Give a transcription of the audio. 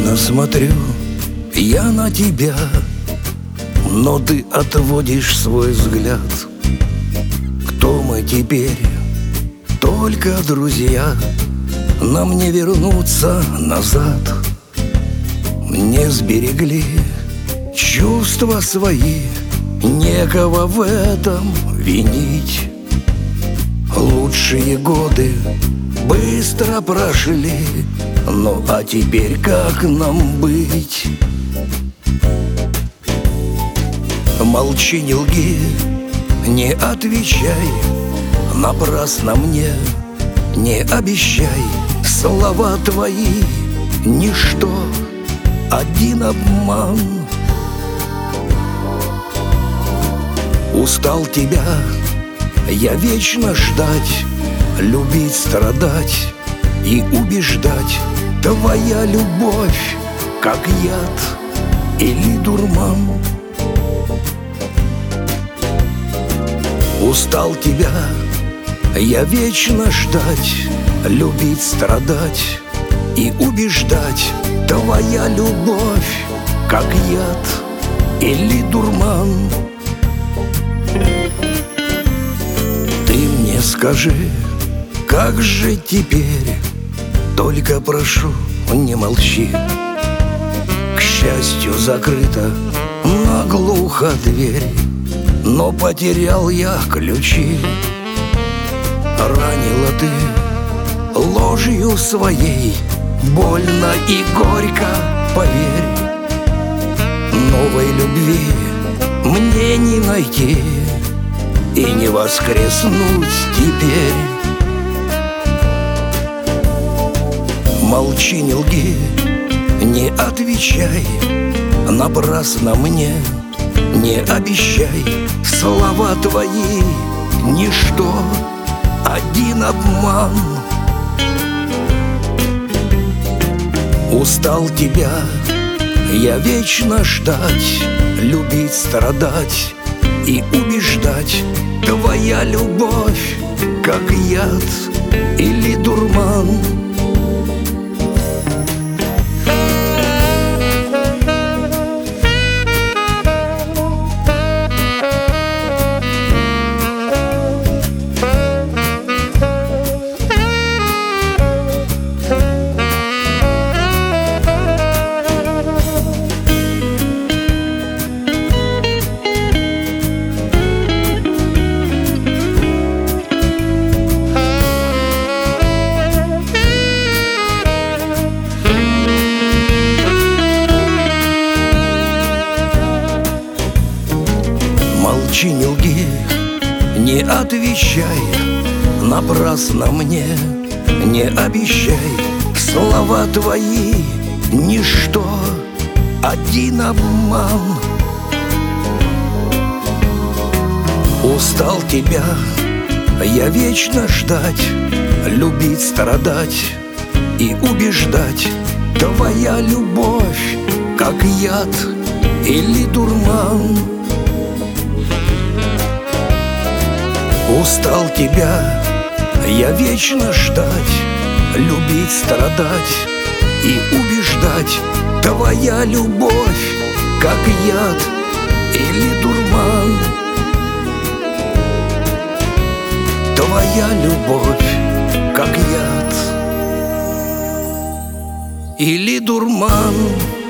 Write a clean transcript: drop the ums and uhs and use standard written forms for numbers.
Пристально смотрю я на тебя, но ты отводишь свой взгляд. Кто мы теперь? Только друзья. Нам не вернуться назад. Не сберегли чувства свои, некого в этом винить. Лучшие годы быстро прошли, ну а теперь как нам быть? Молчи, не лги, не отвечай напрасно мне, не обещай. Слова твои — ничто, один обман. Устал тебя я вечно ждать, любить, страдать и убеждать. Твоя любовь, как яд или дурман. Устал тебя я вечно ждать, любить, страдать и убеждать. Твоя любовь, как яд или дурман. Ты мне скажи, как же теперь? Только прошу, не молчи. К счастью, закрыта наглухо дверь, но потерял я ключи. Ранила ты ложью своей, больно и горько, поверь. Новой любви мне не найти и не воскреснуть теперь. Молчи, не лги, не отвечай напрасно мне, не обещай. Слова твои — ничто, один обман. Устал тебя я вечно ждать, любить, страдать и убеждать. Твоя любовь, как яд или дурман. Молчи, не лги, не отвечай напрасно мне, не обещай. Слова твои — ничто, один обман. Устал тебя я вечно ждать, любить, страдать и убеждать. Твоя любовь, как яд или дурман. Устал тебя я вечно ждать, любить, страдать и убеждать. Твоя любовь, как яд или дурман. Твоя любовь, как яд или дурман.